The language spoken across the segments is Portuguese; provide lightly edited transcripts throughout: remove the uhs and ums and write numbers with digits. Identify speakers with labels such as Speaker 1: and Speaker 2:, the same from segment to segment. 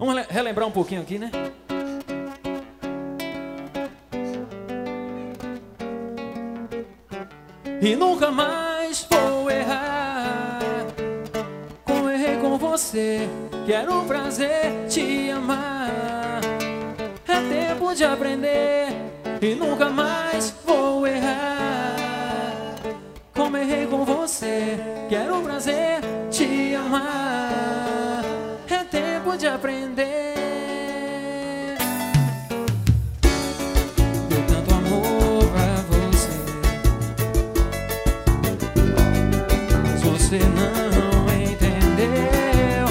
Speaker 1: Vamos relembrar um pouquinho aqui, né? E nunca mais vou errar como errei com você. Quero um prazer te amar. É tempo de aprender. E nunca mais vou errar como errei com você. Quero um prazer te amar. É tempo de aprender. Deu tanto amor pra você, mas você não entendeu.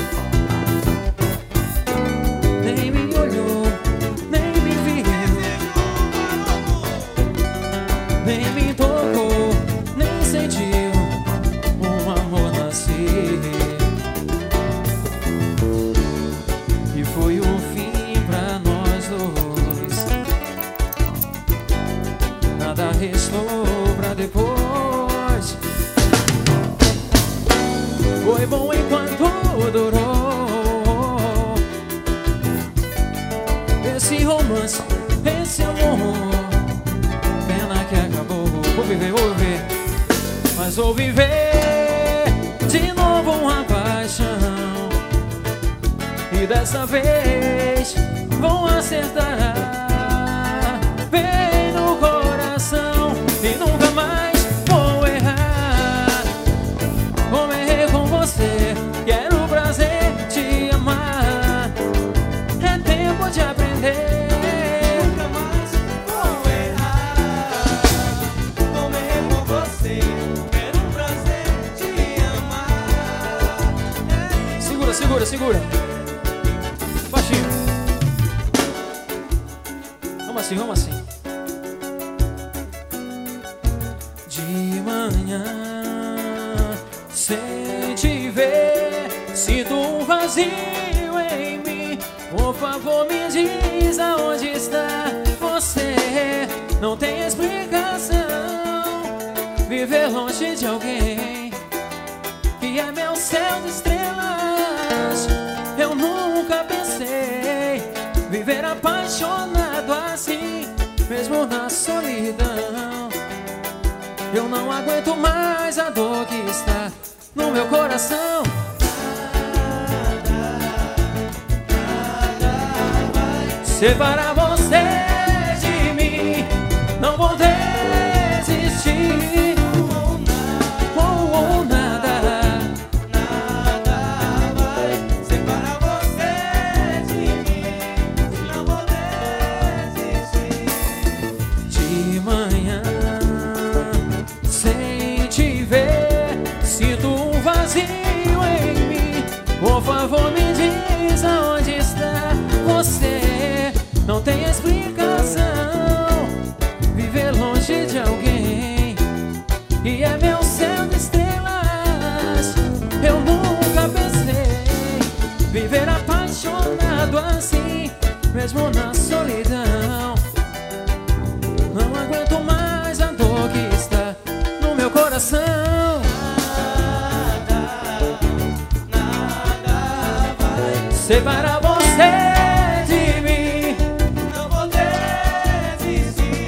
Speaker 1: Nem me olhou, nem me viu, nem me tocou, nem sentiu um amor nascer. E foi o fim pra nós dois. Nada restou pra depois. Foi bom enquanto durou esse romance, esse amor. Pena que acabou. Vou viver, mas vou viver de novo uma paixão. E dessa vez vou acertar bem no coração. E nunca mais vou errar como errei com você. Quero o prazer de amar. É tempo de aprender.
Speaker 2: Nunca mais vou errar como errei com você. Quero um prazer te amar.
Speaker 1: Segura, segura, segura. Baixinho. Vamos assim, vamos assim. De manhã, sem te ver, sinto um vazio em mim. Por favor, me diz aonde está você. Não tem explicação viver longe de alguém que é meu céu de estrelas. Eu nunca pensei viver apaixonado assim, mesmo na solidão. Eu não aguento mais a dor que está no meu coração. Separar você de mim, não vou desistir. Oh, nada,
Speaker 2: Nada vai separar você de mim. Não vou desistir.
Speaker 1: de manhã, sem te ver, sinto um vazio em mim. Por favor, me diz aonde está você. Não tem explicação viver longe de alguém e é meu céu de estrelas. Eu nunca pensei viver apaixonado assim, mesmo na solidão. Não aguento mais a dor que está no meu coração.
Speaker 2: Nada vai
Speaker 1: Separar você de mim,
Speaker 2: não vou desistir.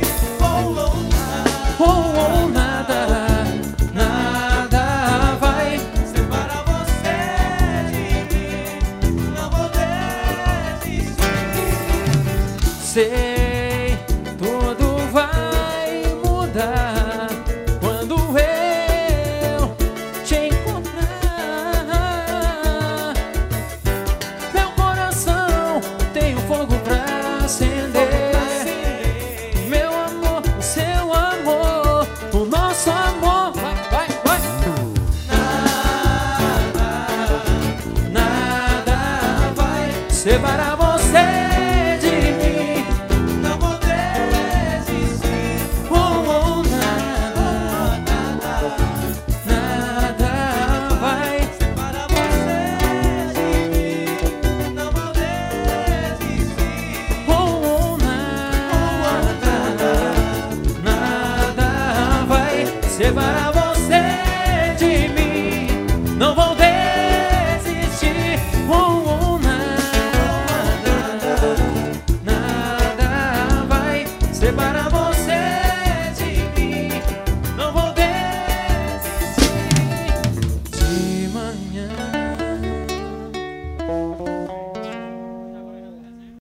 Speaker 1: oh, nada, nada vai.
Speaker 2: Separar você de mim. Não vou desistir.
Speaker 1: Sei, tudo vai mudar quando eu te encontrar. Meu coração tem um fogo pra acender. Meu amor, seu amor, o nosso amor. Vai, vai, vai. Nada vai separar você de mim.
Speaker 2: Não vou desistir.
Speaker 1: Oh, nada vai.
Speaker 2: Separar você de mim. Não vou desistir.
Speaker 1: Oh, nada vai separar você de mim. Não vou desistir. Oh, nada. Separa você